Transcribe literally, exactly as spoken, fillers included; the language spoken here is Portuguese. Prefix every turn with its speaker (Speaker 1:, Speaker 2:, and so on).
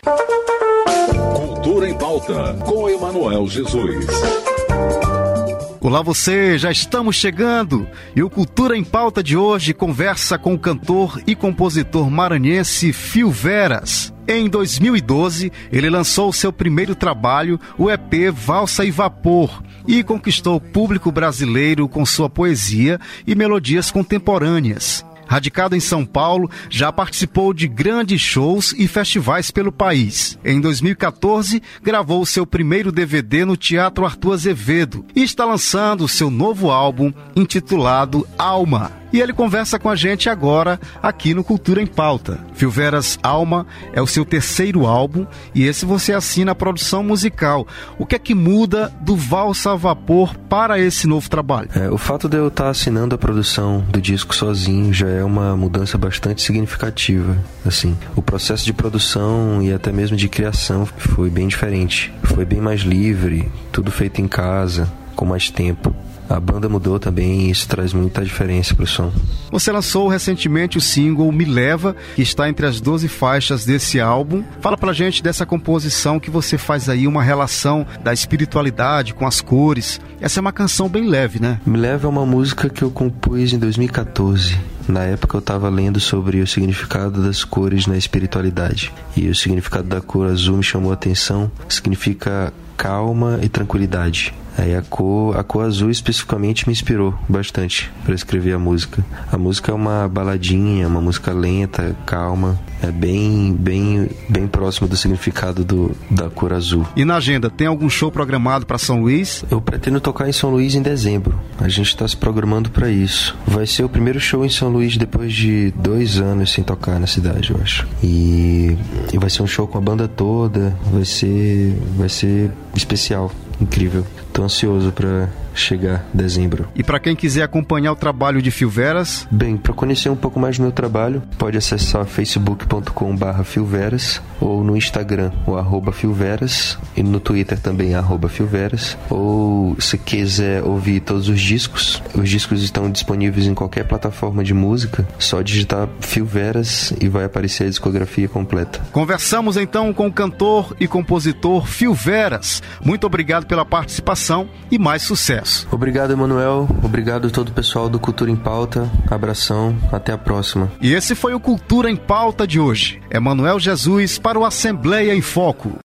Speaker 1: Cultura em Pauta, com Emanuel Jesus.
Speaker 2: Olá você, já estamos chegando e o Cultura em Pauta de hoje conversa com o cantor e compositor maranhense Fio Veras. Em dois mil e doze, ele lançou seu primeiro trabalho, o E P Valsa e Vapor, e conquistou o público brasileiro com sua poesia e melodias contemporâneas. Radicado em São Paulo, já participou de grandes shows e festivais pelo país. Em dois mil e quatorze, gravou seu primeiro D V D no Teatro Arthur Azevedo e está lançando seu novo álbum intitulado Alma. E ele conversa com a gente agora aqui no Cultura em Pauta. Fio Veras, Alma é o seu terceiro álbum e esse você assina a produção musical. O que é que muda do Valsa a Vapor para esse novo trabalho?
Speaker 3: É, o fato de eu estar assinando a produção do disco sozinho já é uma mudança bastante significativa. Assim, o processo de produção e até mesmo de criação foi bem diferente. Foi bem mais livre, tudo feito em casa, com mais tempo. A banda mudou também e isso traz muita diferença pro som.
Speaker 2: Você lançou recentemente o single Me Leva, que está entre as doze faixas desse álbum. Fala pra gente dessa composição que você faz aí, uma relação da espiritualidade com as cores. Essa é uma canção bem leve, né?
Speaker 3: Me Leva é uma música que eu compus em dois mil e quatorze. Na época eu estava lendo sobre o significado das cores na espiritualidade. E o significado da cor azul me chamou a atenção. Significa calma e tranquilidade. Aí a cor, a cor azul especificamente me inspirou bastante para escrever a música. A música é uma baladinha, uma música lenta, calma, é bem, bem, bem próximo do significado do, da cor azul.
Speaker 2: E na agenda, tem algum show programado para São Luís?
Speaker 3: Eu pretendo tocar em São Luís em dezembro. A gente está se programando para isso. Vai ser o primeiro show em São Luís depois de dois anos sem tocar na cidade, eu acho. E, e vai ser um show com a banda toda. Vai ser, vai ser especial. Incrível. Tô ansioso para chegar em dezembro.
Speaker 2: E para quem quiser acompanhar o trabalho de Fio Veras?
Speaker 3: Bem, para conhecer um pouco mais do meu trabalho, pode acessar facebook ponto com barra fioveras ou no Instagram, o arroba fioveras, e no Twitter também, arroba fioveras. Ou se quiser ouvir todos os discos, os discos estão disponíveis em qualquer plataforma de música, só digitar Fio Veras e vai aparecer a discografia completa.
Speaker 2: Conversamos então com o cantor e compositor Fio Veras. Muito obrigado pela participação e mais sucesso.
Speaker 3: Obrigado, Emanuel. Obrigado a todo o pessoal do Cultura em Pauta. Abração. Até a próxima.
Speaker 2: E esse foi o Cultura em Pauta de hoje. Emanuel Jesus para o Assembleia em Foco.